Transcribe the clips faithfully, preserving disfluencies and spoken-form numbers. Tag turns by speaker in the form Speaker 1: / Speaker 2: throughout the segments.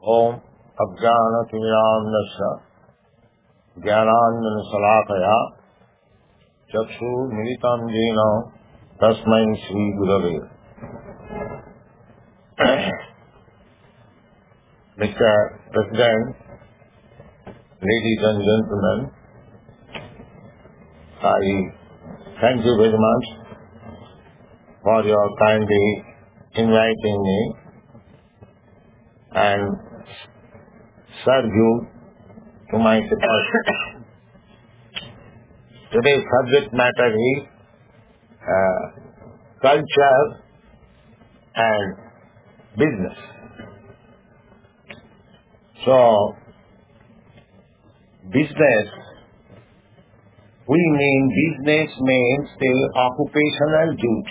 Speaker 1: ओम अज्ञानतिमिरान्धस्य ज्ञानाञ्जनशलाकया चक्षुर्मिलितं येन तस्मै श्रीगुरवे। Mister President, ladies and gentlemen, I thank you very much for your kindly inviting me and serve you to my capacity. Today's subject matter is uh, culture and business. So, business, we mean business means the occupational duty.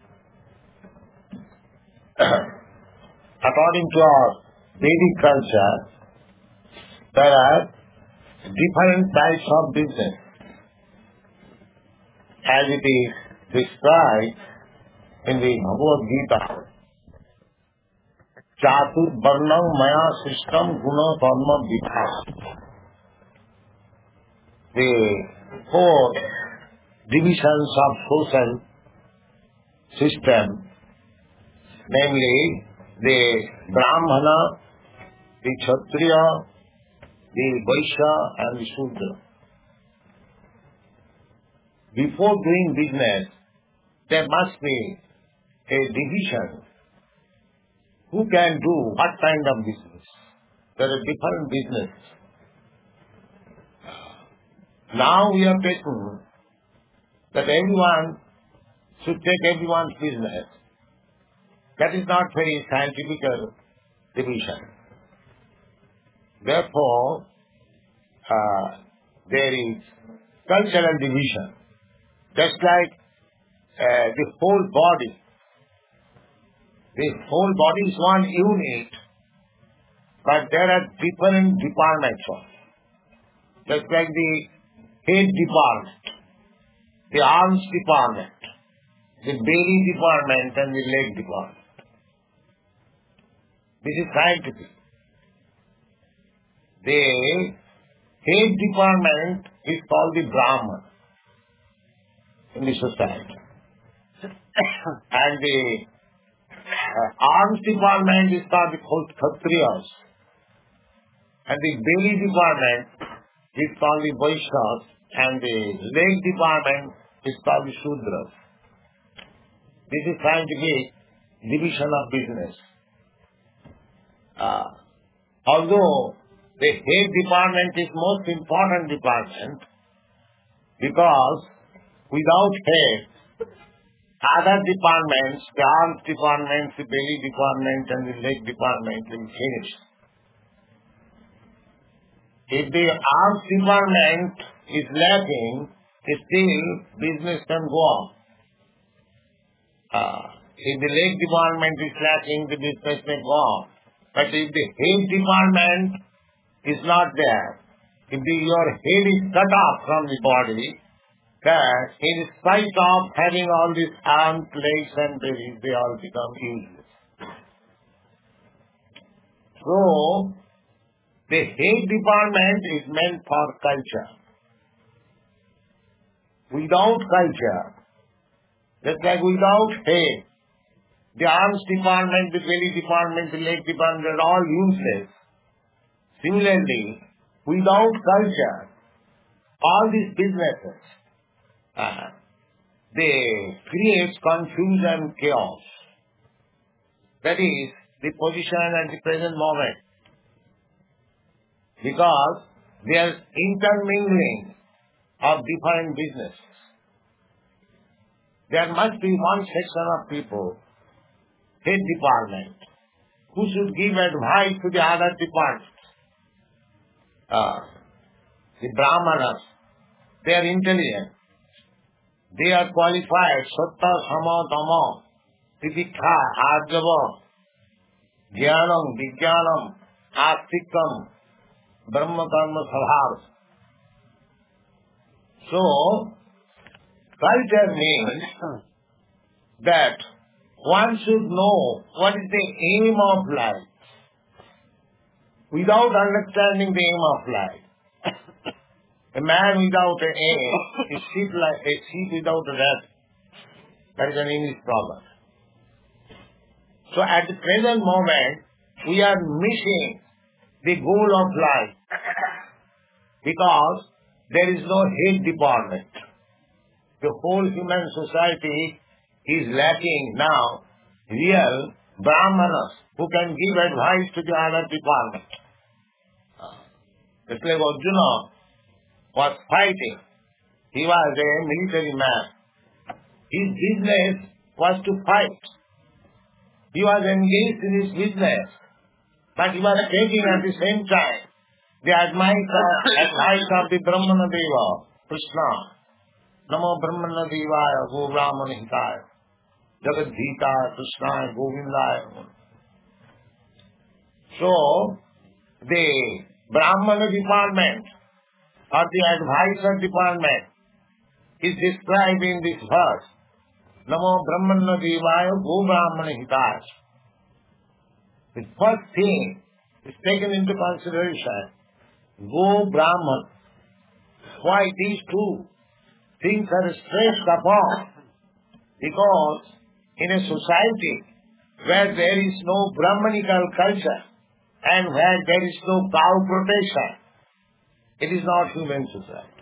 Speaker 1: According to our Vedic culture, there are different types of business. As it is described in the Bhagavad Gita, Chatur Varnam Maya System Guna Dharma Vikas. The four divisions of social system, namely the Brahmana, the Kshatriya, the Vaishya and the Shudra. Before doing business, there must be a division. Who can do what kind of business? There are different businesses. Now we have taken that everyone should take everyone's business. That is not very scientific division. Therefore, uh, there is cultural division. Just like uh, the whole body. The whole body is one unit, but there are different departments of it. Just like the head department, the arms department, the belly department and the leg department. This is scientific. The head department is called the Brahman in the society. And the uh, arms department is called the Kshatriyas. And the belly department is called the Vaishyas. And the leg department is called the Shudras. This is scientific division of business. Uh, although the head department is most important department, because without head, other departments, the arms department, the belly department and the leg department will finish. If the arms department is lacking, still business can go on. Uh, if the leg department is lacking, the business may go on. But if the head department is not there, if the, your head is cut off from the body, that in spite of having all these arms, legs and bellies, they all become useless. So, the head department is meant for culture. Without culture, just like without head, the arms department, the belly department, the leg department are all useless. Similarly, without culture, all these businesses, uh, they create confusion, chaos. That is the position at the present moment. Because they are intermingling of different businesses. There must be one section of people, head department, who should give advice to the other departments. Uh, the Brahmanas, they are intelligent. They are qualified. Satta, Sama, Dhamma, Titikha, Arjava, Jnanam, Vijnanam, Astikam, Brahma Karma Sabhav. So, culture means that one should know what is the aim of life. without understanding the aim of life. A man without an aim is sheep like a sheep without a rat. That is an English proverb. So at the present moment, we are missing the goal of life because there is no head department. The whole human society is lacking now real brahmanas who can give advice to the other department. Just like Arjuna was fighting. He was a military man. His business was to fight. He was engaged in his business, but he was taking at the same time the advice of, advice of the Brahmana Deva, Krishna. Namo Brahmana Devaya, Go Brahmana Hitaya, Jagat Dhita, Krishna, Govindaya. So, the Brahmana department or the advisor department is described in this verse. Namo Brahmana Devaya, Go Brahmana Hitaya. The first thing is taken into consideration. Go Brahman. Why these two things are stressed upon? Because in a society where there is no Brahmanical culture and where there is no cow protection, it is not human society.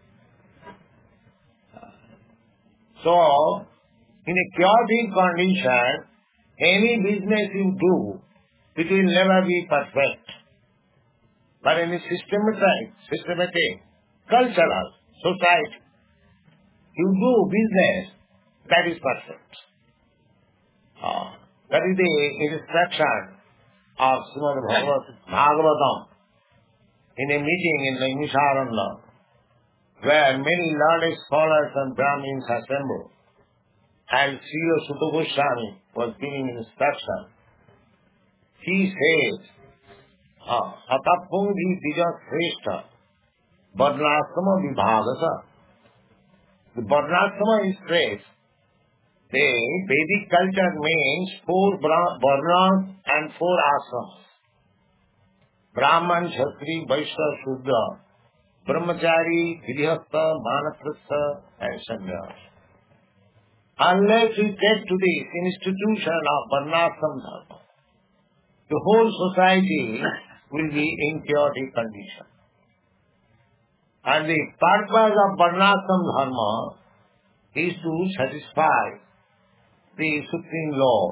Speaker 1: So, in a chaotic condition, any business you do, it will never be perfect. But in a systematic, systematic, cultural society, you do business, that is perfect. Uh, that is the instruction of Srimad Bhagavatam in a meeting in Naimisharanya, where many learned scholars and Brahmins assembled, and Srila Sutta Goswami was giving instruction. He says, Atapunghi Dija Shrestha Varnasama Vibhagasa. The Varnasama is straight. The Vedic culture means four Varnas and four ashrams. Brahman, Kshatri, Vaishya, Shudra, Brahmachari, Grihastha, Manaprastha and Sannyas. Unless we take to this institution of Varnasam Dharma, the whole society will be in chaotic condition. And the purpose of Varnasam Dharma is to satisfy the Supreme Lord.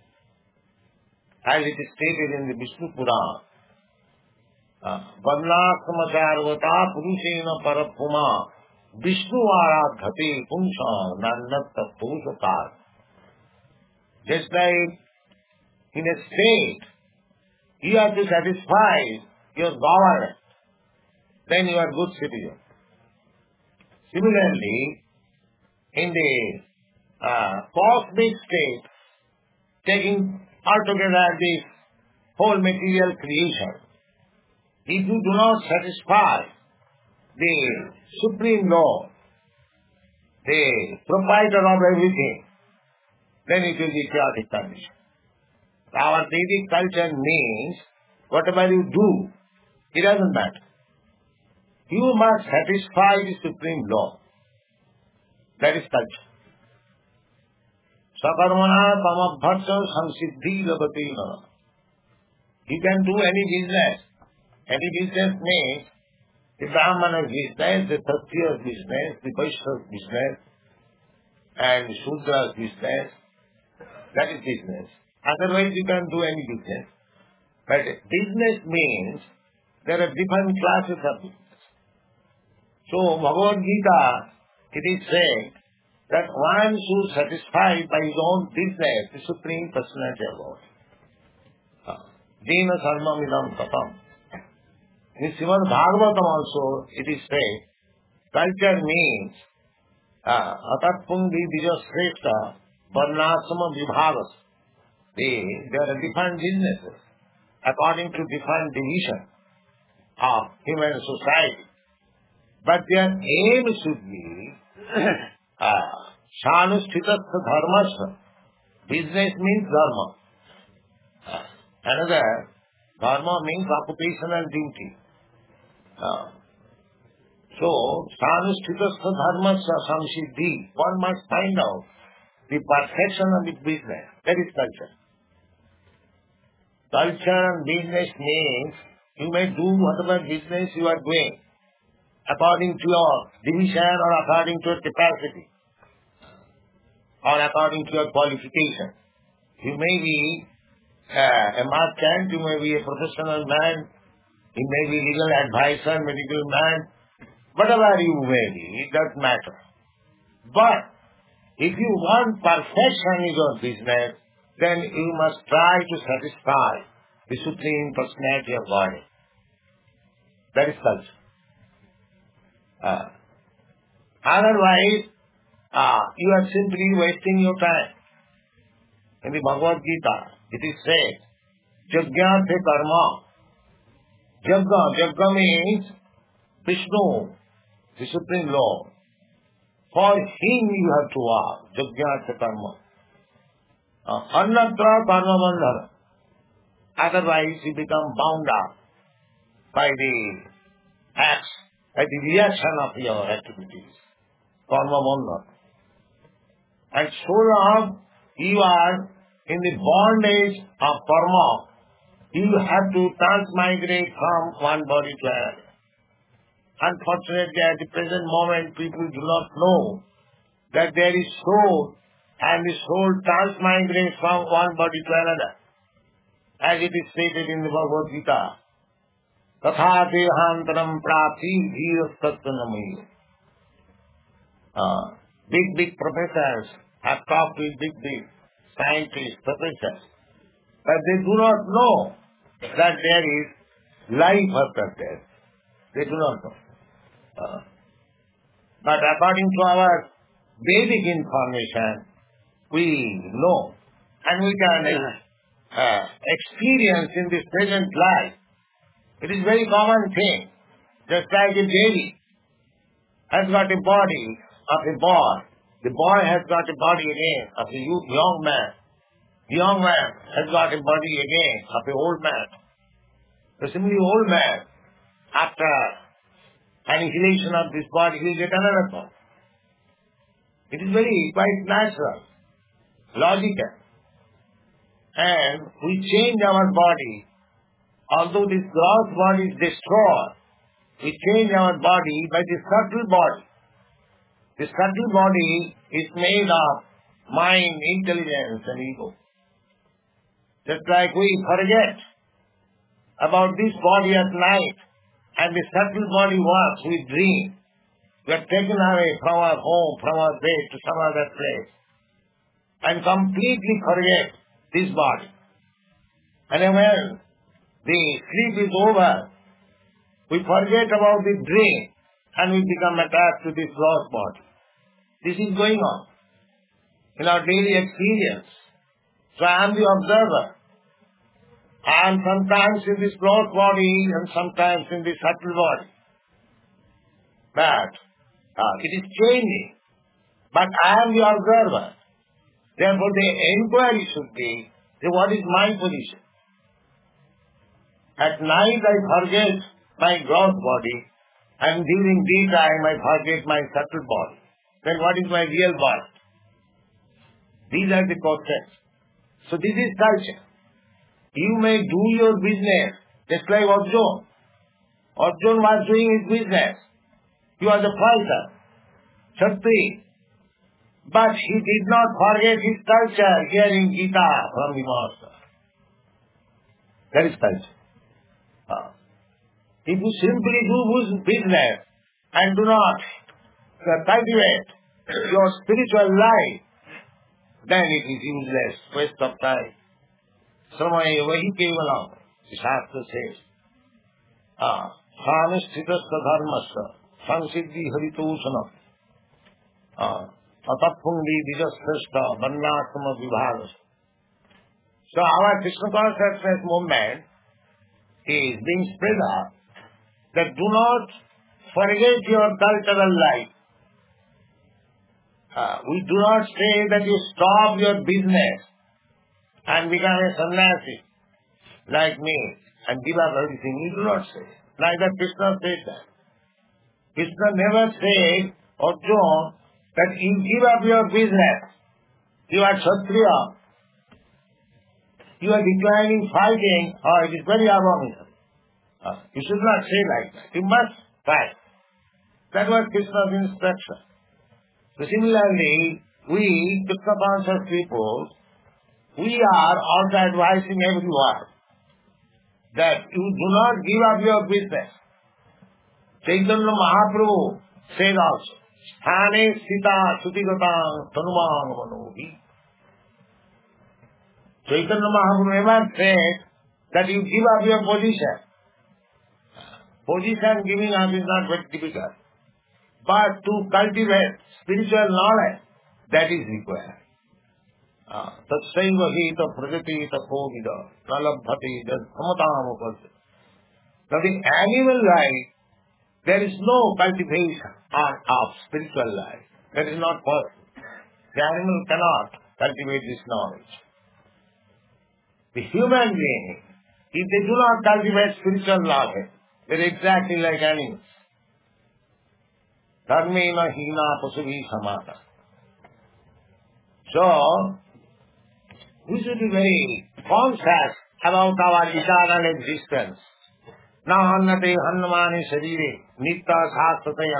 Speaker 1: As it is stated in the Vishnu Purana, Varnasama Charvata Purushena Parapuma Vishnu Aradhati Punsha Nandatta Purushakar. Just like in a state, you have to satisfy your government, then you are good citizen. Similarly, in the uh, cosmic state, taking altogether this whole material creation, if you do not satisfy the Supreme Lord, the proprietor of everything, then it will be chaotic condition. Our Vedic culture means whatever you do, it doesn't matter. You must satisfy the Supreme Lord. That is culture. Sakarmana tamabhaccha samsiddhi labati nara. You can do any business. Any business means the Brahmana's business, the Kshatriya's business, the Vaishya's business, and Shudra's business. That is business. Otherwise you can do any business. But business means there are different classes of business. So Bhagavad Gita, it is saying that one should satisfy by his own business the Supreme Personality of God. Dena sarma midam katam. In Srimad Bhagavatam also it is said, culture means atatpunghi dija shrestha varnasama vibhagas. There are different businesses according to different division of human society. But their aim should be Shanusthitattha dharmasya. Business means dharma. Another, Dharma means occupational duty. Uh, so, Sanusthitastha dharmasya samsiddhi. One must find out the perfection of the business. That is culture. Culture and business means you may do whatever business you are doing according to your division or according to your capacity or according to your qualification. You may be uh, a merchant, you may be a professional man, you may be legal advisor, medical man, whatever you may be, it doesn't matter. But if you want perfection in your business, then you must try to satisfy the Supreme Personality of Godhead. That is culture. Uh, otherwise, uh, you are simply wasting your time. In the Bhagavad Gita, it is said, Jagyate karma. Jagga, Jagga means Vishnu, the Supreme Lord. For Him you have to work. Jagyate karma. Annatra karma bandhana. Otherwise you become bound up by the acts, by the reaction of your activities. Karma bandhana. And so long you are in the bondage of karma, you have to transmigrate from one body to another. Unfortunately, at the present moment, people do not know that there is soul, and the soul transmigrates from one body to another. As it is stated in the Bhagavad Gita, Tatha dehantaram prapti dhirastatvanamayi. Uh, big, big professors have talked with big, big scientists, professors, but they do not know that there is life after death. They do not know. Uh, but according to our Vedic information, we know and we can uh, experience in this present life. It is a very common thing. Just like a baby has got a body of a boy, the boy has got a body again of a youth, young man. The young man has got a body again of an old man. The similarly old man, after annihilation of this body, will get another body. It is very quite natural, logical. And we change our body. Although this gross body is destroyed, we change our body by the subtle body. The subtle body is made of mind, intelligence and ego. Just like we forget about this body at night and the subtle body works, we dream. We are taken away from our home, from our bed to some other place and completely forget this body. And then when the sleep is over, we forget about the dream and we become attached to this gross body. This is going on in our daily experience. So I am the observer. I am sometimes in this gross body and sometimes in this subtle body. But uh, it is changing. But I am the observer. Therefore the inquiry should be, what is my position? At night I forget my gross body and during daytime I forget my subtle body. Then what is my real body? These are the concepts. So this is culture. You may do your business just like Arjuna. Arjuna was doing his business. He was a fighter, Kshatriya. But he did not forget his culture, hearing Gita from the Master. That is culture. Uh, if you simply do business and do not cultivate your spiritual life, then it is useless, waste of time. Samaya vahi kevalam, the Shastra says. Sanusthitastha dharmasya, samsiddhi haritosana, atappundi dijasthashta, varnasama vibhagasa. So our Krishna consciousness movement is being spread out that do not forget your cultural life. Uh, we do not say that you stop your business and become a sannyasi. like me and give up everything. You do not say. Neither Krishna said that. Krishna never said, Arjuna, that you give up your business. You are Kshatriya. You are declining fighting. Oh, it is very abominable. Uh, you should not say like that. You must fight. That was Krishna's instruction. So similarly, we, Krishna conscious people, we are also advising everyone that you do not give up your business. Chaitanya Mahaprabhu said also, Sthane Sita Sutigatang Tanumang Manohi. Chaitanya Mahaprabhu never said that you give up your position. Position giving up is not very difficult. But to cultivate spiritual knowledge, that is required. Tatsaiva hita prajati taphogida nalabhati dhammatamupati. Now the animal life, there is no cultivation of spiritual life. That is not possible. The animal cannot cultivate this knowledge. The human being, if they do not cultivate spiritual knowledge, they are exactly like animals. Dharmena hina pasubhi samata. So, we should be very conscious about our eternal existence. Na hannate hannamani sharire nitta sasthataya.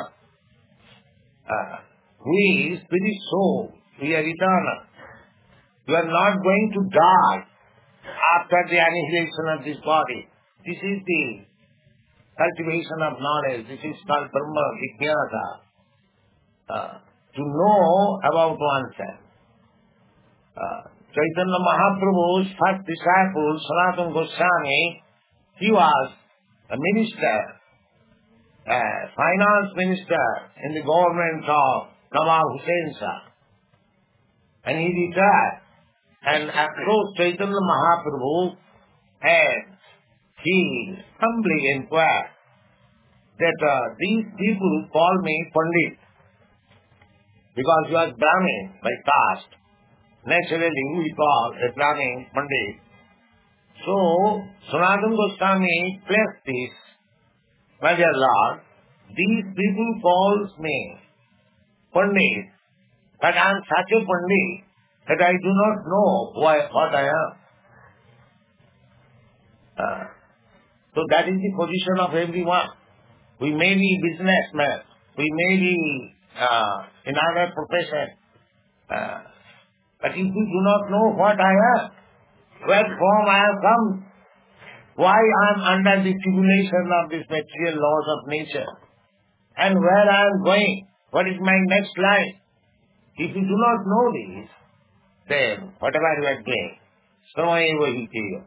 Speaker 1: We, spirit soul, we are eternal. We are not going to die after the annihilation of this body. This is the cultivation of knowledge. This is called Brahma Vijnana. Uh, to know about oneself. Uh, Chaitanya Mahaprabhu's first disciple, Sanatana Goswami, he was a minister, a finance minister in the government of Nawab Hussain Shah. And he retired and approached Chaitanya Mahaprabhu and he humbly inquired that uh, these people call me Pandit because you are Brahmin by caste. Naturally, we call a Brahmin Pandit. So, Sanatana Goswami placed this, my dear Lord, these people calls me Pandit, but I am such a Pandit that I do not know who I, what I am. Uh, so that is the position of everyone. We may be businessmen, we may be uh, in other profession, uh, but if we do not know what I am, where from I have come, why I am under the tribulation of these material laws of nature, and where I am going, what is my next life, if you do not know this, then whatever you are doing, samaeva hiteya.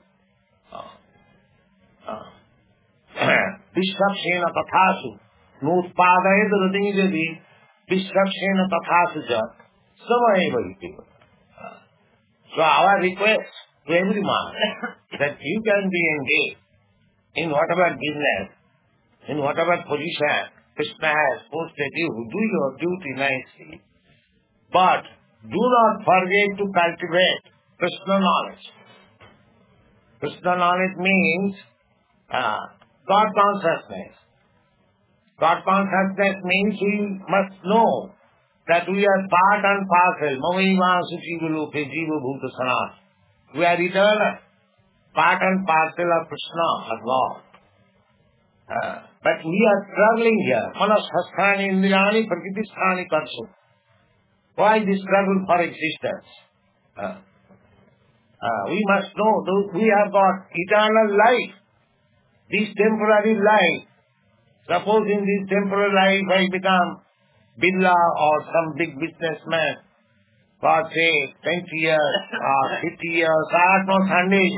Speaker 1: Vishwakshena tathasu nutpadayat radinjadi Vishwakshena tathasu jat samaeva hiteya. So our request to everyone that you can be engaged in whatever business, in whatever position Krishna has posted you, do your duty nicely. But do not forget to cultivate Krishna knowledge. Krishna knowledge means uh, God consciousness. God consciousness means we must know that we are part and parcel. Mamaima suchivalupe jiva bhuta sanat. We are eternal, part and parcel of Krishna, of God. Uh, but we are struggling here. Manashasthani indriyani prakritisthani karsu. Why this struggle for existence? Uh, uh, we must know that we have got eternal life. This temporary life. Suppose in this temporary life I become Birla or some big businessman for say twenty years or fifty years, I no Sunday.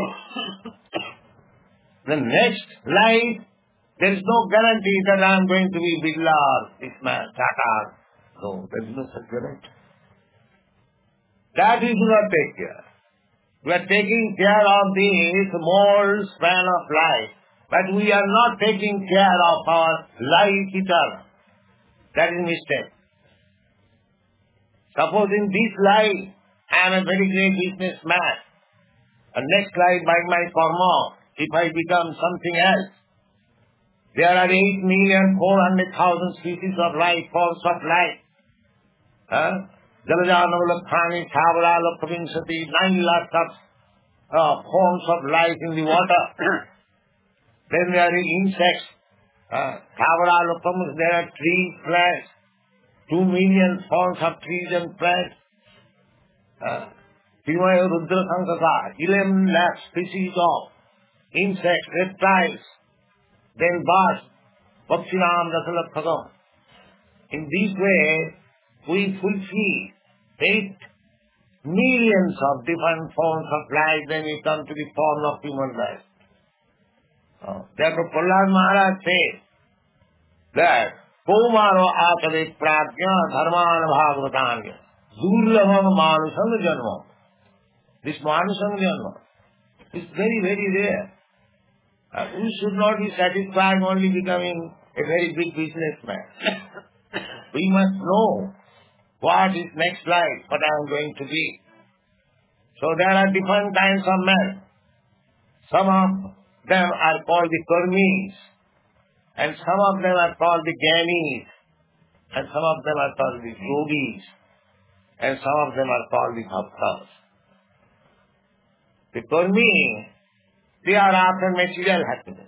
Speaker 1: The next life, there is no guarantee that I am going to be Birla or this man, Tata. No, there is no such guarantee. That we do not take care. We are taking care of this moral span of life, but we are not taking care of our life eternal. That is mistake. Suppose in this life I am a very great businessman, and next life by my karma, if I become something else. There are eight million four hundred thousand species of life, forms of life. Huh? Jalajanavalakhani, Thavara, Lakhavinsati, nine lakhs of uh, forms of life in the water. Then there are insects. Uh, Thavara, Lakhavinsati, there are trees, plants. Two million forms of trees and plants. Uh, Himaya Rudra Sankasa, eleven lakh species of insects, reptiles. Then birds, Pakshinam, Rasalakkhagam. In this way, we fulfill eight millions of different forms of life, then we come to the form of human life. Oh. Therefore, Prahlad Maharaj says that Komaro Akade Prajna Dharman Bhagavatanya Durlabham Manusam Janma. This Manusam Janma is very, very rare. Uh, we should not be satisfied only becoming a very big businessman. We must know what is next life, what I am going to be. So there are different kinds of men. Some of them are called the Karmis, and some of them are called the Gyanis, and some of them are called the Yogis, and some of them are called the Bhaktas. The Karmi, they are after material happiness.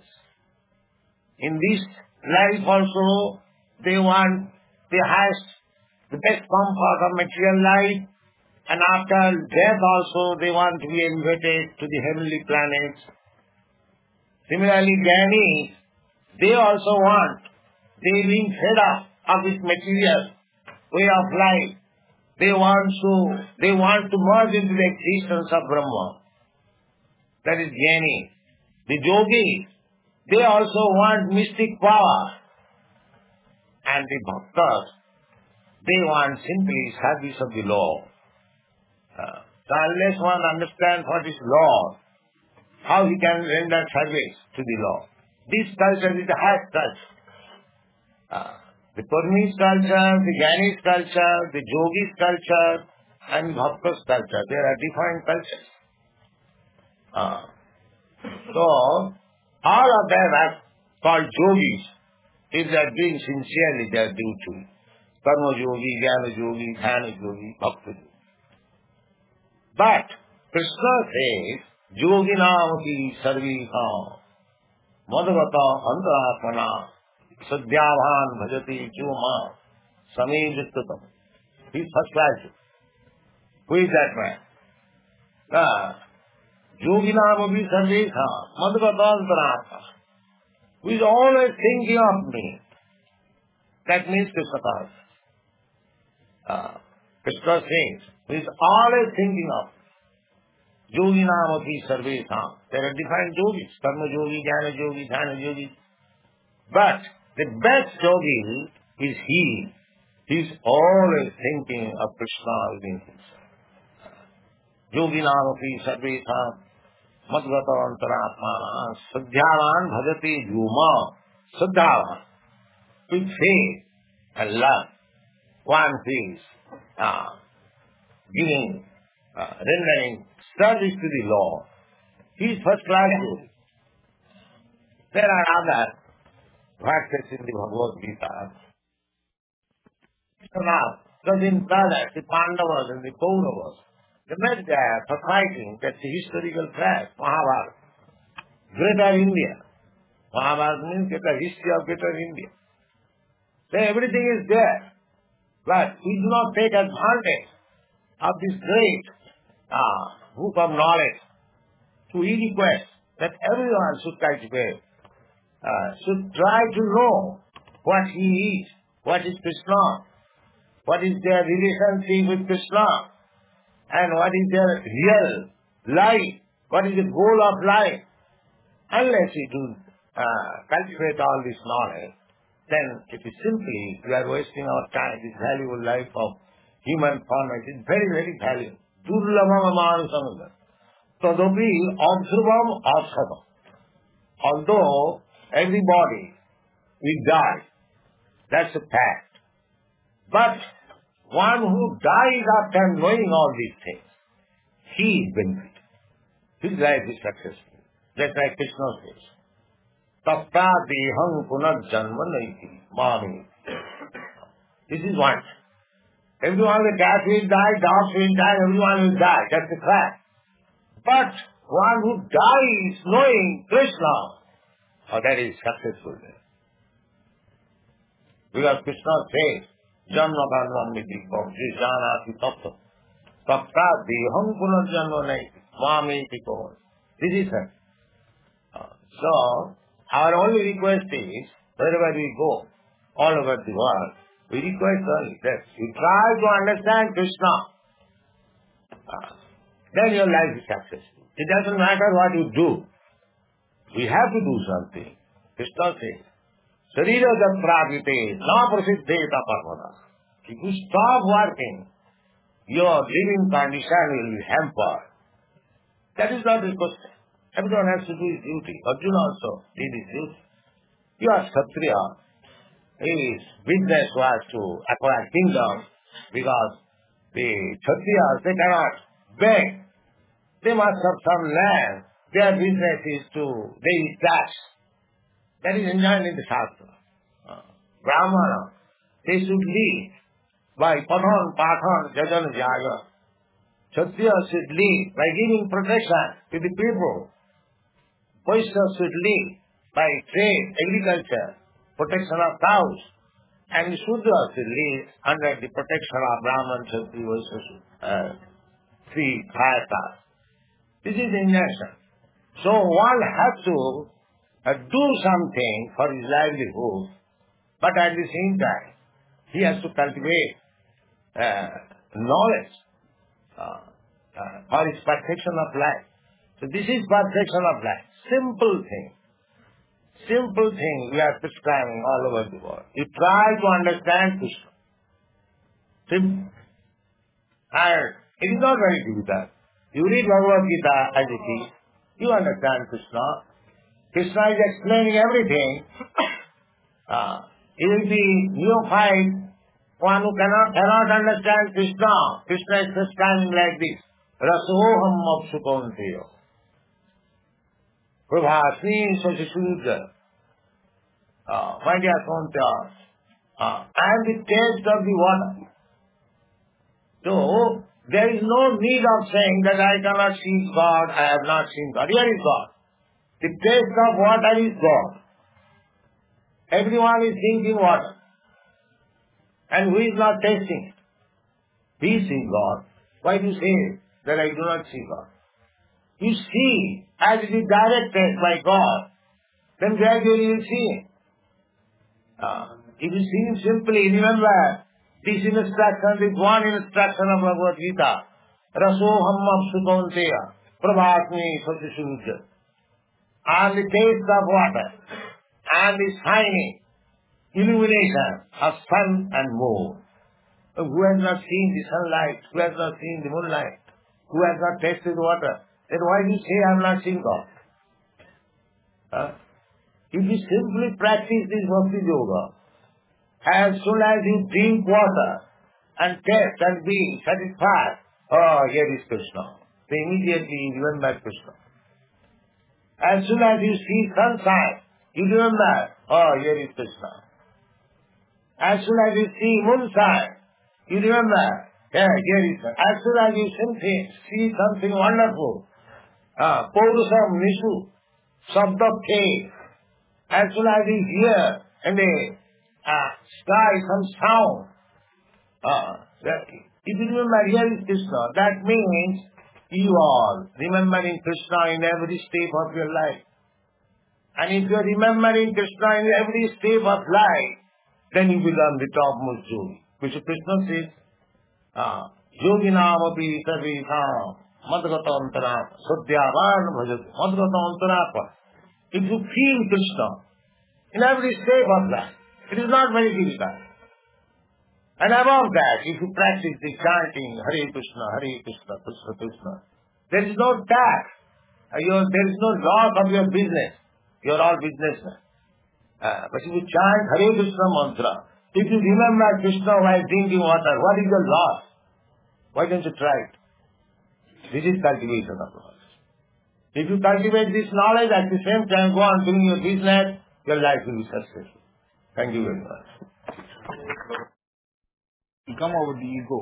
Speaker 1: In this life also, they want the highest, the best comfort of material life, and after death also they want to be elevated to the heavenly planets. Similarly, Jnanis, they also want, they being fed up of this material way of life, they want to, they want to merge into the existence of Brahma. That is Jnani. The Yogis, they also want mystic power. And the Bhaktas, they want simply service of the Lord. Uh, so unless one understands what is Lord, how he can render service to the Lord. This culture is the highest culture. Uh, the Karmis culture, the Jnanis culture, the Yogis culture, and Bhaktas culture. There are different cultures. Uh, so, all of them are called Yogis. If they are doing sincerely, they are due to Karma Yogi, Jnana Yogi, Dhyana Yogi, Bhakta Yogi. But Krishna says, Yoginam ki sarvika madhvata antaratmana sadhyabhan bhajati chuma samejitatam. He is first class. Who is that man? Ah, Yoginam ki sarvika madhvata antaratmana. Who is always thinking of me. That means Krishna consciousness. Uh, Krishna says, who is always thinking of Yoginam api sarvesam. There are different yogis, Karma Yogi, Jnana Yogi, Dhyana Yogi. But the best yogi is he. He is always thinking of Krishna within himself. Yoginam api sarvesam madhvata antaratmana sadhyavan bhajati yuma. Sadhyavan. With faith and love. One is uh, giving, uh, rendering service to the Lord. He is first class yogi. There are other verses in the Bhagavad Gita. So now, because in brothers, the Pandavas and the Kauravas, they met there for fighting. That's the historical fact. Mahabharata. Greater India. Mahabharata means the history of Greater India. So everything is there. But we do not take advantage of this great uh, book of knowledge to he requests that everyone should cultivate, uh, should try to know what he is, what is Krishna, what is their relationship with Krishna, and what is their real life, what is the goal of life. Unless we do uh, cultivate all this knowledge, then it is simply we are wasting our time. This valuable life of human form is very, very valuable. Durlabham amanusamudam. Tadapi observam absadam. Although everybody will die, that's a fact. But one who dies after knowing all these things, he is benefited. His life is successful. Just like Krishna says, Tapta deham punarjanma naiti mami. This is what. Everyone, the cat will die, dogs will die, everyone will die. That's the fact. But one who dies knowing Krishna, oh, that is successful. Because Krishna says, Janma karma niti bhavji janati tattva. Tapta deham punarjanma naiti mami tiko. This is it. So, our only request is, wherever we go, all over the world, we request only that you try to understand Krishna. Uh, then your life is successful. It doesn't matter what you do. We have to do something. Krishna says, Sarira jatragite na prasiddheta parvata. If you stop working, your living condition will be hampered. That is not the question. Everyone has to do his duty. Arjuna also did his duty. You are Kshatriya. His business was to acquire kingdom because the Kshatriyas, they cannot beg. They must have some land. Their business is to pay tax. That is enjoined in the Shastra. Uh, Brahmana, they should lead by pathan, pathan, jajan, jaya. Kshatriya should lead by giving protection to the people. Vaishnavas should lead by trade, agriculture, protection of cows. And Shudras should lead under the protection of Brahman, Kshatriya, Vaishya, uh, three higher castes. This is the injunction. So one has to uh, do something for his livelihood, but at the same time, he has to cultivate uh, knowledge uh, uh, for his perfection of life. So this is perfection of life. Simple thing. Simple thing we are prescribing all over the world. You try to understand Krishna. Simple. And it is not very difficult. You read Bhagavad Gita as it is, you understand Krishna. Krishna is explaining everything. uh, it will be neophyte, one who cannot, cannot understand Krishna. Krishna is prescribing like this. Rasoham apsukonteyo. Prabhasmi sasisudra. Uh, my dear Sonta, uh, I am the taste of the water. So, there is no need of saying that I cannot see God, I have not seen God. Here is God. The taste of water is God. Everyone is drinking water. And who is not tasting? He sees God. Why do you say that I do not see God? You see, as it is directed by God, then gradually you see Him. Uh, if you see Him simply, remember, this instruction, this one instruction of Bhagavad Gita, Rasoham apsukonteya, prabhatmi satisudya. And the taste of water, and the shining illumination of sun and moon. Who has not seen the sunlight, who has not seen the moonlight, who has not tasted water, then why do you say I have not seen God? Huh? If you simply practice this Bhakti Yoga, as soon as you drink water and taste and be satisfied, oh, here is Krishna. So immediately you remember Krishna. As soon as you see sunshine, you remember, oh, here is Krishna. As soon as you see moonshine, you remember, yeah, here is Krishna. As soon as you simply see something wonderful, uh, Purusam Nishu, Sabda K, as soon as you hear in the uh, sky some sound, uh, if you remember, here is Krishna, that means you are remembering Krishna in every step of your life. And if you are remembering Krishna in every step of life, then you become the topmost yogi. Which Krishna says, Yoginam api sarvesham madgata antarapa sadhyavan bhajati madgata antarapa. If you feel Krishna in every step of life, it is not very difficult. And above that, if you practice the chanting Hare Krishna, Hare Krishna, Krishna Krishna, there is no tax. There is no loss of your business. You are all businessmen. Uh, but if you chant Hare Krishna mantra, if you remember Krishna while drinking water, what is your loss? Why don't you try it? This is cultivation of the heart. If you cultivate this knowledge, at the same time go on doing your business, your life will be successful. Thank you very much.
Speaker 2: You come over the ego.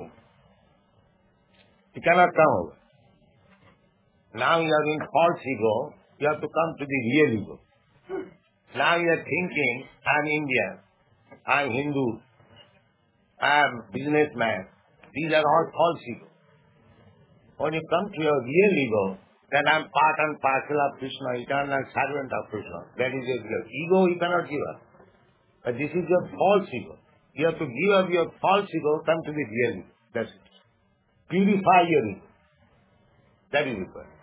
Speaker 1: You cannot come over. Now you are in false ego, you have to come to the real ego. Now you are thinking, I am Indian, I am Hindu, I am businessman. These are all false ego. When you come to your real ego, then I am part and parcel of Krishna, eternal servant of Krishna. That is your real ego, you cannot give up. But this is your false ego. You have to give up your false ego, come to the real ego. That's it. Purify your ego. That is required.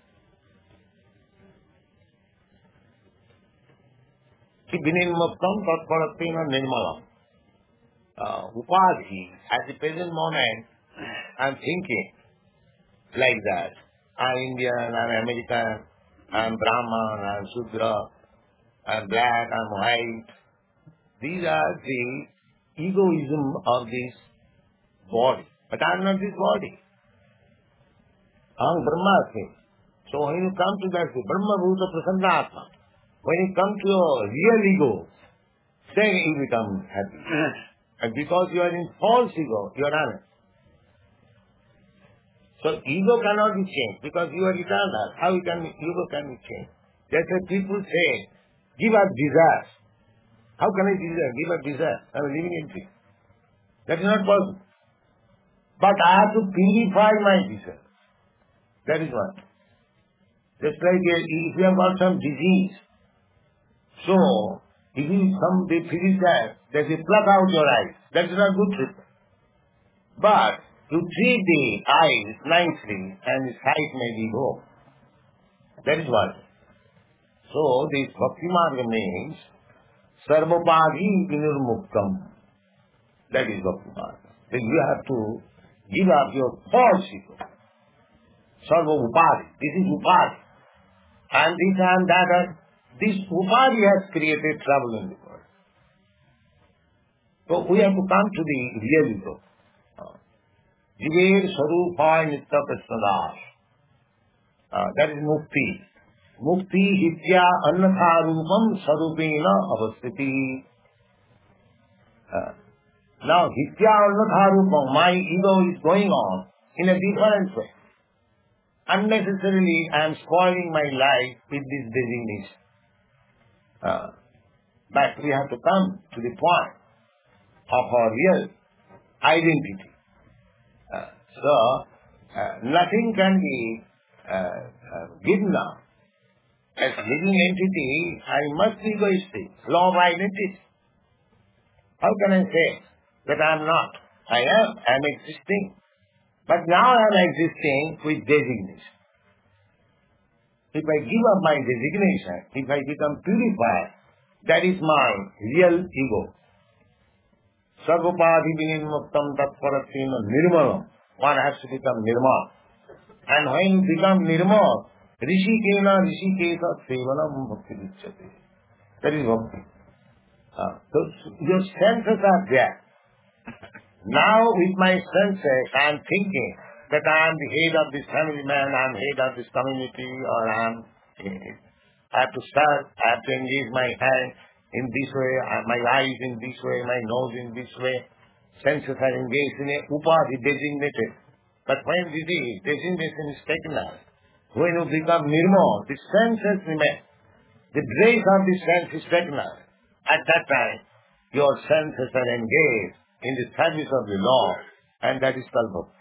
Speaker 1: Vinimuktam tatparatena nirmalam. Uh, upadhi, at the present moment, I am thinking like that. I am Indian, I am American, I am Brahman, I am Shudra, I am black, I am white. These are the egoism of this body. But I am not this body. I am Brahmasmi. So when you come to that Brahma Bhuta Prasanna Atma, when you come to your real ego, then you become happy. And because you are in false ego, you are honest. So ego cannot be changed because you are eternal. How can ego can be changed? That's why people say, give up desires. How can I desire? Give up desire. I am living in it. That is not possible. But I have to purify my desire. That is what. Just like if you have got some disease, so if you some they feel that, they say pluck out your eyes. That is not good treatment. But to treat the eyes nicely and the sight may be go. That is what. So this Bhakti Marga means Sarvapadhi Vinurmuktam. That is Bhakti Marga. Then you have to give up your false ego. Sarva Upadhi. This is Upadhi. And this and that and this Upadhi has created trouble in the world. So we have to come to the real ego. Jiver Sarupaya Nitya Prasnadas. That is Mukti. Mukti Hitya Annatha Rupam Sarupena Avasthiti. Now Hitya Annatha Rupam, my ego is going on in a different way. Unnecessarily I am spoiling my life with this designation. Uh, but we have to come to the point of our real identity. Uh, so, uh, nothing can be uh, uh, given now. As living entity, I must be egoistic, law of identity. How can I say that I am not? I am, I am existing. But now I am existing with designation. If I give up my designation, if I become purified, that is my real ego. Sarvapadhi vinimuktam tatparatina nirmalam. One has to become nirmal. And when you become nirmal, rishikena rishikesa sevanam bhakti vichyate. That is bhakti. Uh, so your senses are there. Now with my senses I am thinking that I am the head of this family man, I am head of this community, or I am, I have to serve, I have to engage my hand in this way, my eyes in this way, my nose in this way. Senses are engaged in a upadhi designated. But when the designation is taken out, when you become nirmal, the senses remain. The grace of the sense is taken out. At that time, your senses are engaged in the service of the law, and that is called bhakti.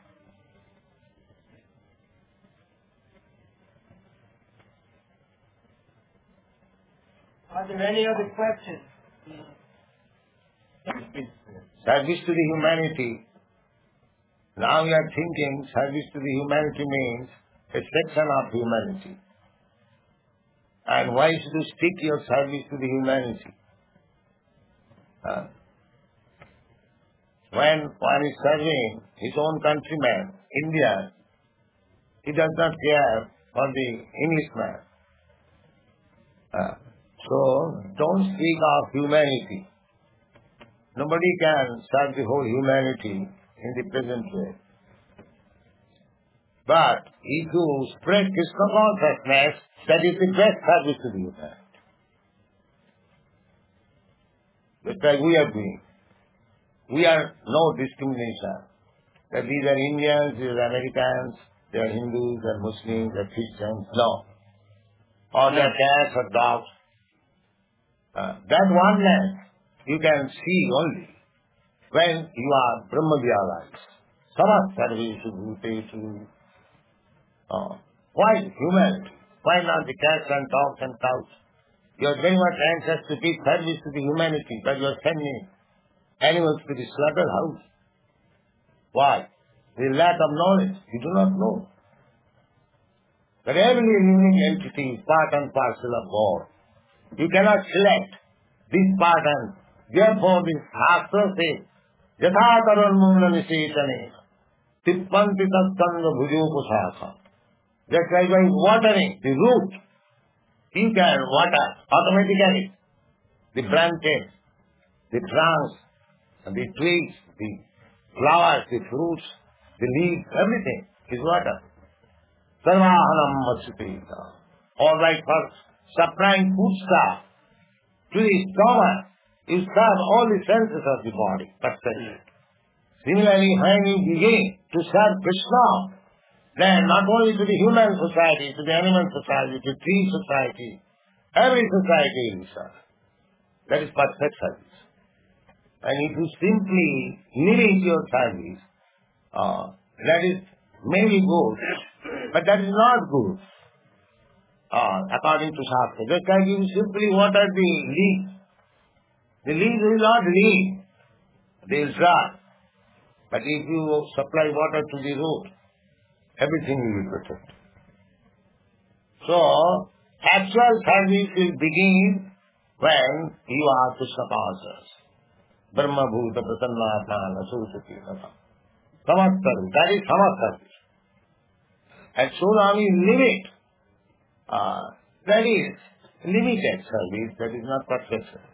Speaker 3: Are there any other questions?
Speaker 1: Service to the humanity. Now you are thinking service to the humanity means a section of humanity. And why should you stick your service to the humanity? Uh, when one is serving his own countryman, India, he does not care for the Englishman. Uh, so, don't speak of humanity. Nobody can serve the whole humanity in the present way. But if you spread Krishna consciousness, that is the best service to the humanity. Just like we are doing. We are no discrimination. That these are Indians, these are Americans, they are Hindus, they are Muslims, they are Christians. No. Or they are cats or dogs. Uh, that oneness you can see only when you are Brahma-Vyalais. Samasarveshu bhuteshu. Uh, why humanity? Why not the cats and dogs and cows? You are very much anxious to give service to the humanity, but you are sending animals to the slaughterhouse. Why? The lack of knowledge. You do not know. But every living entity is part and parcel of God. You cannot select this part and therefore this Shastra says, Yatha karan muna nisetane tippanti tattanga bhujopasaka. Just like by watering the root, you can water automatically the branches, the trunks, and the twigs, the flowers, the fruits, the leaves, everything is water. Sarvahanam vasupeta. Or like for supplying foodstuff to the stomach, you serve all the senses of the body. Perfectly. Similarly, when you begin to serve Krishna, then not only to the human society, to the animal society, to tree society, every society you serve. That is perfect service. And if you simply limit your service, uh, that is maybe good, but that is not good, uh, according to Shastra. Just like you simply water the leaves. The leaves will not leave, they will dry. But if you supply water to the root, everything will be protected. So, actual service will begin when you are Krishna conscious. Brahma bhuta prasannatana susati nata. Samastarvi. That is samastarvi. And so long you limit, uh, that is limited service, that is not perfect service.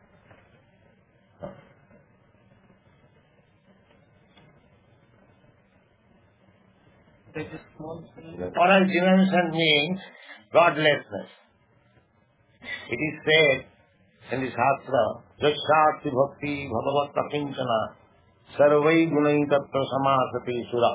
Speaker 1: The moral dimension means godlessness. It is said in the Shastra, Jashyati bhakti bhagavat akinchana sarvai gunai tattva samasati sura.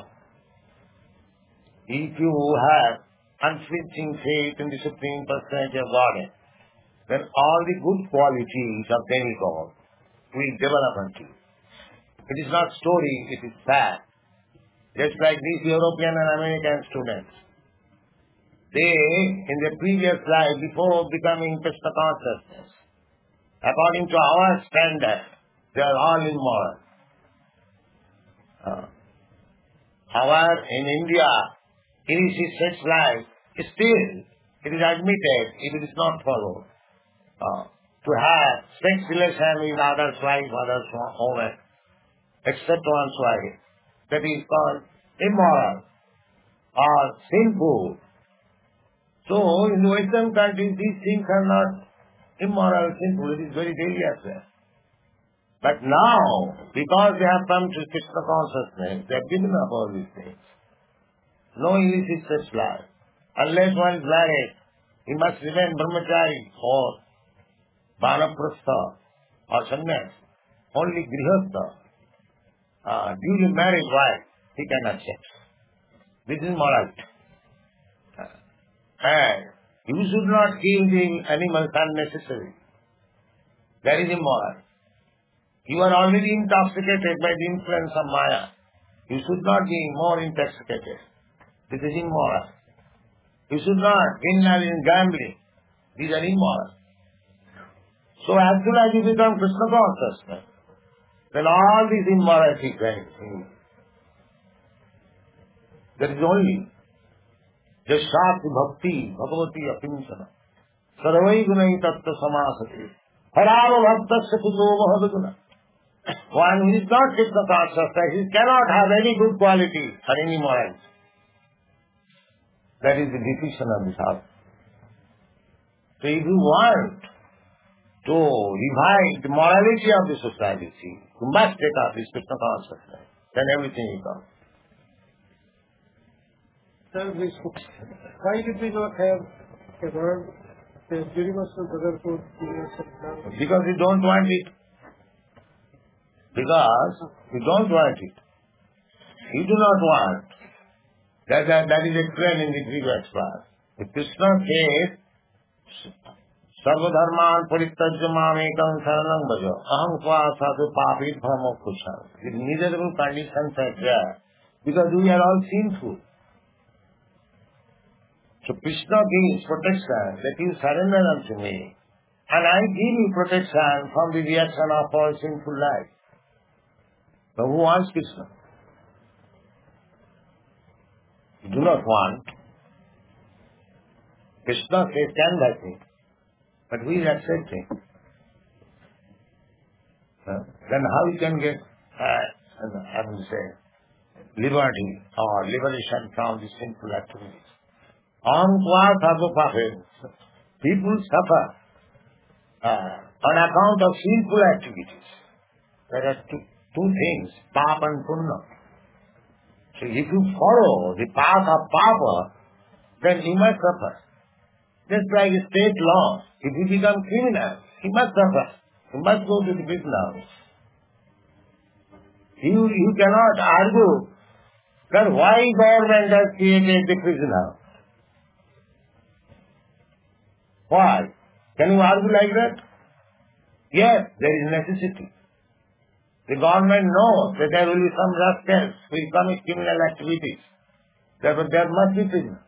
Speaker 1: If you have unflinching faith in the Supreme Personality of Godhead, then all the good qualities of demigod will develop unto you. It is not story, it is fact. Just like these European and American students. They, in their previous life, before becoming Krishna consciousness, according to our standard, they are all immoral. Uh, however, in India, illicit sex life, still, it is admitted, if it is not followed, uh, to have sex relation with others' wife, others' woman, except one's wife. That is called immoral or sinful. So, in the Western countries, these things are not immoral, sinful. It is very daily affair. But now, because they have come to Krishna consciousness, they have given up all these things. No illicit sex life. Unless one is married, he must remain brahmachari or vanaprastha or sannyas. Only grihastha. Uh, duly married wife, he cannot sex. This is morality. Uh, and you should not kill the animals unnecessarily. That is immoral. You are already intoxicated by the influence of Maya. You should not be more intoxicated. This is immoral. You should not indulge in gambling. These are immoral. So as soon as you become Krishna consciousness, then all these immorality vanishes. There is only Jashyati bhakti bhagavati akinchana sarvai gunai tattva samasati harava bhaktasya kuto mahadaguna. One who is not Krishna consciousness, he cannot have any good quality or any morality. That is the decision of the Shastra. So if you want to revive the morality of the society, you must take up this Krishna consciousness. Then everything will come.
Speaker 3: Sir, we spoke. Why did we not have a word, the universal brotherhood, universal love?
Speaker 1: Because we don't want it. Because we don't want it. We do not want. That, that, that is explained in the previous class. If Krishna says, Sarvadharman parittajya mamekam saranam bhajo aham tva sadhu papi dhammo kusham. The miserable conditions are there because we are all sinful. So Krishna gives protection that you surrender unto me and I give you protection from the reaction of our sinful life. But who wants Krishna? You do not want. Krishna says, stand by me. But we are accepting. Huh? Then how you can get, uh, I will say, liberty or liberation from the sinful activities? On people suffer uh, on account of sinful activities. There are two, two things, papa and punna. So if you follow the path of papa, then you must suffer. Just like state law, if you become criminal, you must suffer. You must go to the prison house. You, you cannot argue that why government has created the prison house. Why? Can you argue like that? Yes, there is necessity. The government knows that there will be some rascals who will commit criminal activities. Therefore there must be prisoners.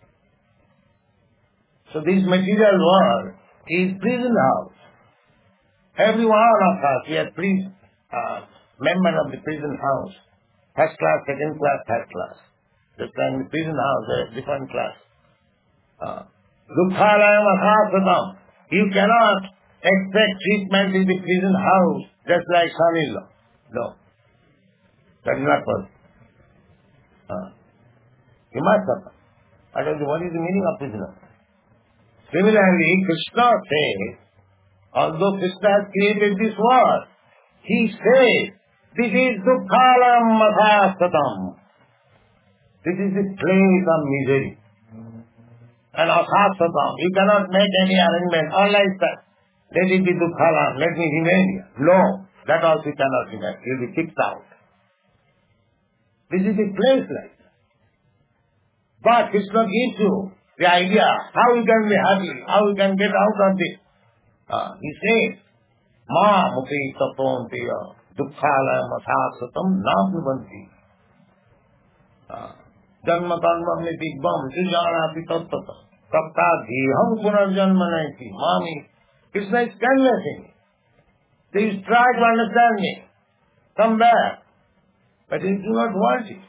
Speaker 1: So this material world is prison house. Every one of us, we are prison, uh, member of the prison house. First class, second class, third class. Just like in the prison house, there is different class. Uh, Dukkhalayam asasatam. You cannot expect treatment in the prison house just like son-in-law. No. That is not possible. Uh, you must suffer. Otherwise, what is the meaning of prison house? Similarly, Krishna says, although Krishna has created this world, he says, this is dukkhalam asasatam. This is the place of misery. And asasatam, you cannot make any arrangement, unlike that. Let it be dukkhalam, let me remain here. No, that also cannot remain. You will be kicked out. This is the place like that. But Krishna gives you the idea how you can be happy, how you can get out of this. Uh, he says, Ma mukhi tapontiya dukkhalayam asasatam na bhuvanti. Janma karma nitigbam sujanati tattata tapta dhiham punarjanma naiti. Mami, Krishna is canvassing. Please try to understand me. Come back. But you do not want it.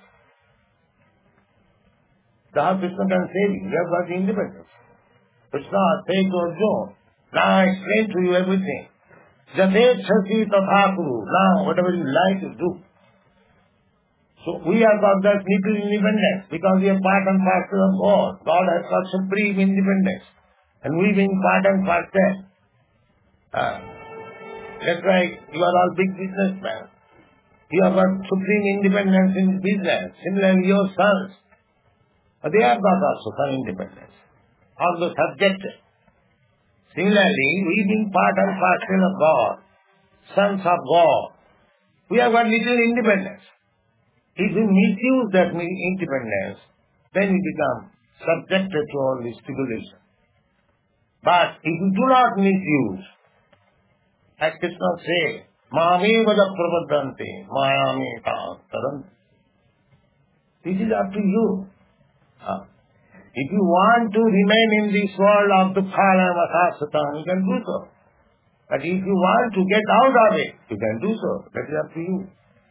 Speaker 1: So how Krishna can save you? You have got independence. Krishna says to Arjuna, now I explain to you everything. Jate chasi tathakuru. Now whatever you like to do. So we have got that little independence because we are part and parcel of God. God has got supreme independence. And we being part and parcel. Uh, that's right, you are all big businessmen. You have got supreme independence in business. Similarly, your sons. But they have got also some independence. Although subjected. Similarly, we being part and parcel of God, sons of God, we have got little independence. If we misuse that independence, then we become subjected to all this tribulation. But if we do not misuse, as Krishna says, Mame vada prabhaddante, mayame taranti. This is up to you. Uh, if you want to remain in this world of dukkhalayam asasatam, you can do so. But if you want to get out of it, you can do so. That is up to you.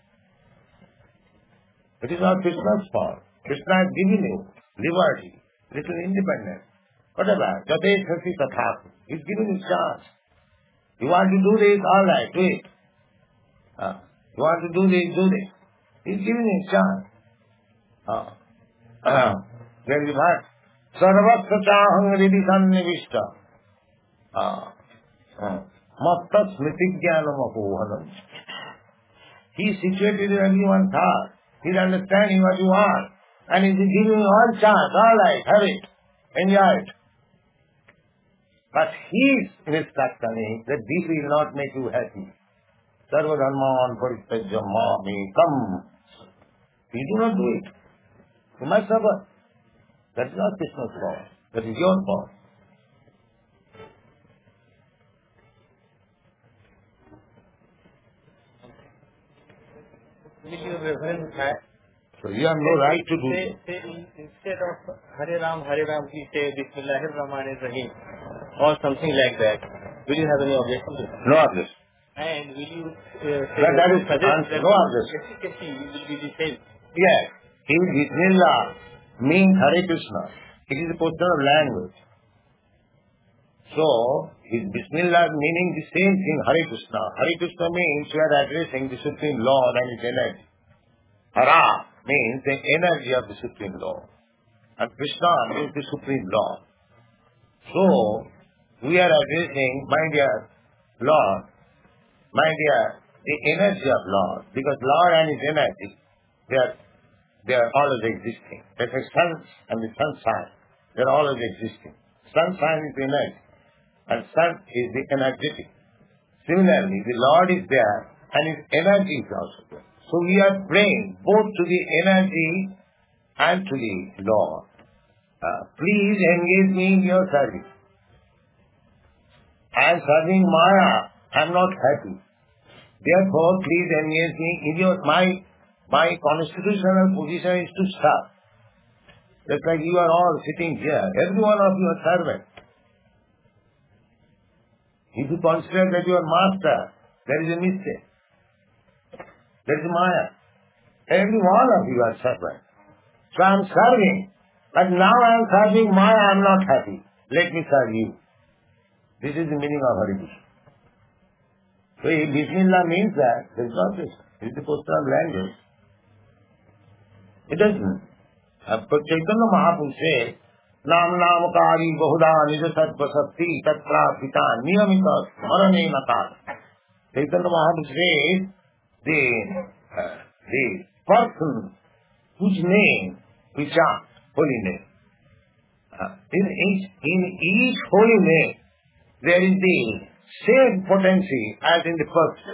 Speaker 1: It is not Krishna's fault. Krishna has given you liberty, little independence. Whatever, jate chasi tathaku. He's giving you chance. You want to do this, all right, do it. Uh, you want to do this, do this. He's giving you chance. Uh, uh, there is what? Sarvatra chahang ridi sannivishta. Matta smriti jnanam apohanam. He is situated in everyone's heart. He is understanding what you want. And he is giving you all chance, all right, have it, enjoy it. But his instruction is that this will not make you happy. Sarva dharman parittajya mami kam. You do not do it. You must suffer. That is not Krishna's fault. That is your fault.
Speaker 2: Will you reference that?
Speaker 1: So you have no right to do
Speaker 2: say,
Speaker 1: so.
Speaker 2: say, instead of Hare Ram, Hare Ram, we say Bismillahir Rahmanir Rahim or something like that. Will you have any objection to that?
Speaker 1: No objection.
Speaker 2: And will you uh, say
Speaker 1: That, that is
Speaker 2: suggest
Speaker 1: answer.
Speaker 2: that
Speaker 1: No objection.
Speaker 2: efficacy will be the same?
Speaker 1: Yes. In Bismillah means Hare Krishna. It is a question of language. So, is Bismillah meaning the same thing, Hare Krishna. Hare Krishna means you are addressing the Supreme Lord and His energy. Hara means the energy of the Supreme Lord. And Krishna means the Supreme Lord. So, we are addressing, my dear Lord, my dear, the energy of Lord. Because Lord and His energy, they are, they are always existing. That's the sun and the sunshine. They are always existing. Sunshine is the energy. And sun is the energetic. Similarly, the Lord is there and His energy is also there. So we are praying both to the energy and to the Lord. Uh, please engage me in your service. I am serving Maya. I am not happy. Therefore, please engage me in your, my, my constitutional position is to serve. Just like you are all sitting here. Every one of you are servants. If you consider that you are master, there is a mistake. There is Maya. Every one of you are servants. So I am serving. But now I am serving Maya, I am not happy. Let me serve you. This is the meaning of Hare Krishna. So if Bismillah means that, there is not this. It is the question of language. It doesn't. Chaitanya Mahaprabhu says, Nam Namakari Bahuda Nija Sattva Sakti Tatra Pita Niyamita Smarane Natar. Chaitanya Mahaprabhu says, the, uh, the person whose name we chant, holy name. Uh, in, each, in each holy name, there is the same potency as in the person.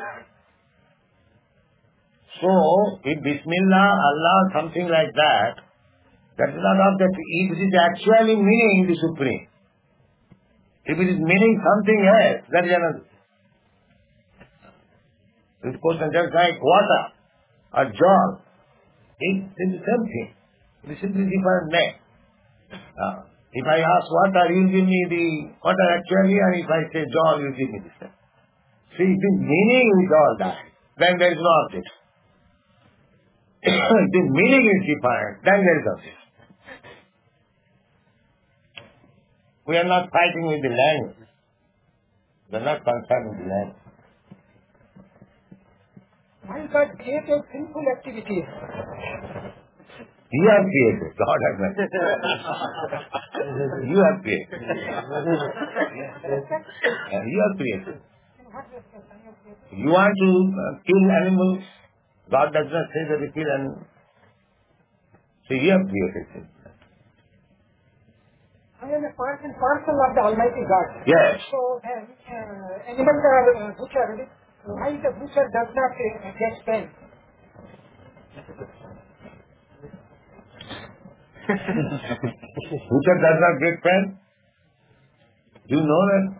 Speaker 1: So, if Bismillah, Allah, something like that, that is not of that. If it is actually meaning the Supreme. If it is meaning something else, that is another. This question just like water or jol. It is the same thing. It is simply different name. Uh, if I ask water, you will give me the water actually, and if I say jol, you will give me the same. See, the meaning is all that. Then there is no object. If the meaning is different, then there is object. We are not fighting with the language. We are not concerned with the language.
Speaker 3: Why God created sinful activities?
Speaker 1: You have created. God has not. You have created. You have created. You want to uh, kill animals. God does not say that you kill animals. So you have created.
Speaker 3: I am a part and parcel of the Almighty God.
Speaker 1: Yes.
Speaker 3: So, uh, uh, animals are uh, butchered. Why the butcher does not uh, get paid?
Speaker 1: Butcher does not get paid? Do you know that?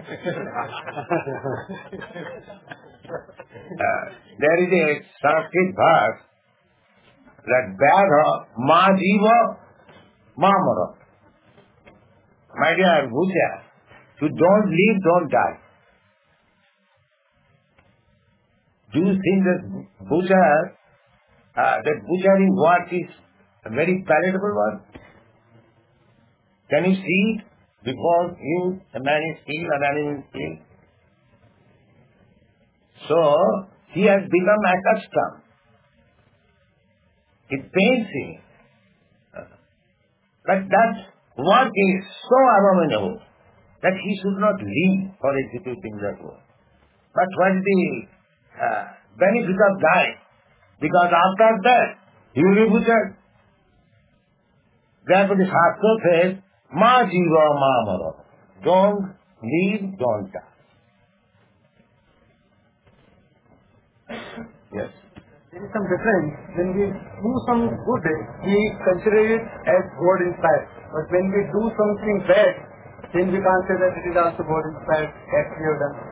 Speaker 1: uh, there is a Sanskrit verse that Vyadha Ma Jiva Ma Mara. My dear Butcher, you don't live, don't die. Do you think that butcher, uh, that butchering work is a very palatable one? Can you see it before you, a man is killed, an animal is killed? So, he has become accustomed. It pains him. But that work is so abominable that he should not live for executing that work. But what is the uh, benefit of dying? Because after that, he will be butchered. Therefore the Shastra says, Ma jiva ma mara. Don't live, don't die. Yes.
Speaker 3: There is some difference. When we do some good, we consider it as God inspired. But when we do something bad, then we can't say that it is also God inspired as we have done.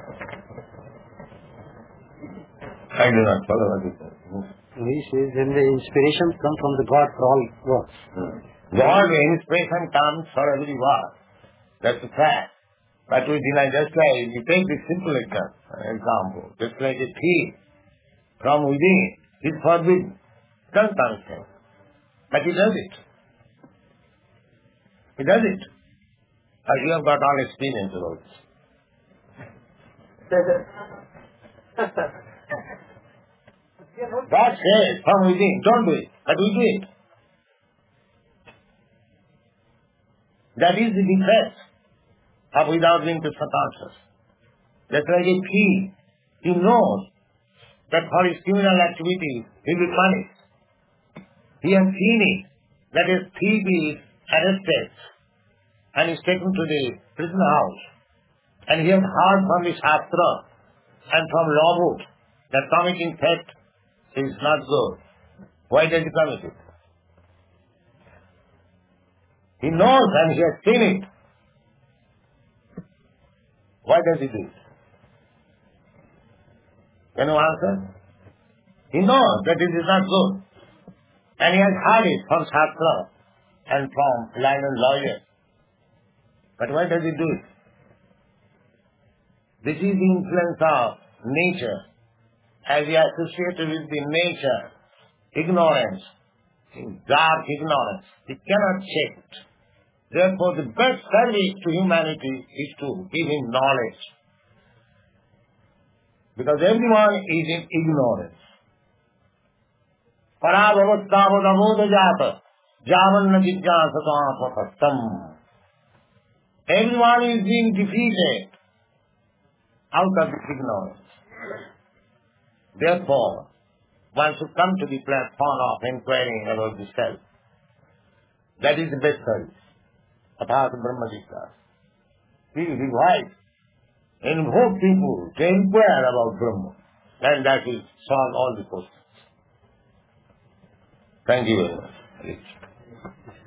Speaker 1: I do not follow what you say.
Speaker 4: He says then the inspiration comes from the God for all works.
Speaker 1: Hmm. God, the inspiration comes for every work. That's a fact. But we deny, just like, we take this simple example, just like a thief from within is forbidden. Doesn't understand. But he does it. He does it. Uh, you have got all experience about this. God says from within, don't do it, but we do it. That is the defense of without being conscious. Just like a thief, he knows that for his criminal activities he will be punished. He has seen it, that a thief is arrested and is taken to the prison house. And he has heard from the Shastra and from law book that committing theft is not good. Why does he commit it? He knows and he has seen it. Why does he do it? Can you answer? He knows that it is not good. And he has heard it from Shastra and from learned lawyers. But why does he do it? This is the influence of nature. As he is associated with the nature, ignorance, dark ignorance, he cannot check it. Therefore, the best service to humanity is to give him knowledge. Because everyone is in ignorance. Parabhavastavodavodajata javanna jigyasatvapatastam. Everyone is being defeated out of this ignorance. Therefore, one should come to the platform of inquiring about the self. That is the best service. Athat Brahma Jitas. He revives, invoke people to inquire about Brahma. And that will solve all the questions. Thank you very much.